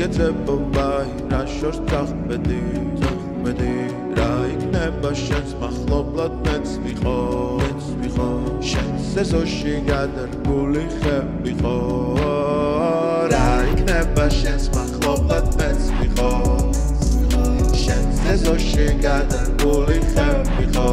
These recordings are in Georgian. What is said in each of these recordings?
გეწებობაი რა შორს წახმედი რა იქნება შენს მახლობლად მეც ვიყო შენს ეზოში გადარგული ხე ვიყო რა იქნება შენს მახლობლად მეც ვიყო შენს ეზოში გადარგული ხე ვიყო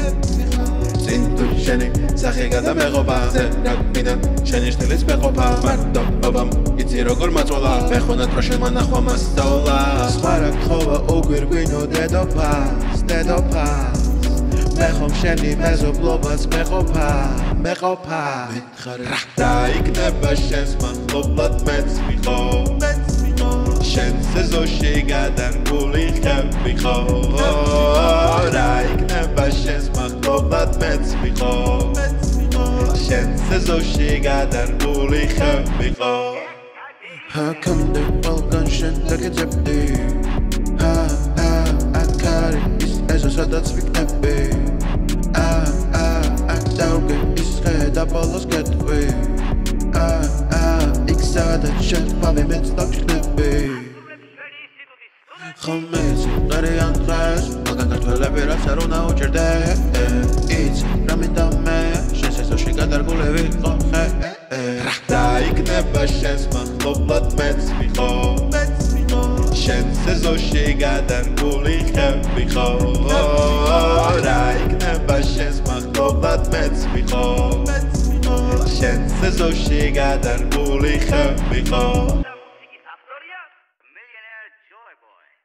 შენი სახე გადამეღობა ზერა მინდა შენი შტილის მეყოფა მარტობამ იცი როგორ მაწოლა მეხონად რო შენ მანახვა მასწავლა სხვა რა გთხოვა უგვირგვინო დედოფალს მე ხომ შენი მეზობლობას მეყოფა მითხარ რა იქნება შენს მახლობლად მეც ვიყო შენს ეზოში გადარგული ხე ვიყო რა იქნება შენს მახლობლად მეც ვიყო შენს ეზოში გადარგული ხე ვიყო ჰაკამდე ყველგან შენ დაგეძებდი აქ არის ის ეზო სადაც ვიქნები აქ დავგე ის ხე და ბოლოს გეტყვი იქ სადაც შენ პავი მეც დავჩქნები ხომეცი ყარიან დღეს მაგან ქართველები რაც არ უნდა უჭირდე იცი რა მინდა მე შენს ეზოში გადარგული ვიყო ხე რა იქნება შენს მახლობლად მეც ვიყო შენს ეზოში გადარგული ხე ვიყო რა იქნება შენს მახლობლად მეც ვიყო შენს ეზოში გადარგული ხე ვიყო Millionaire Joy Boy.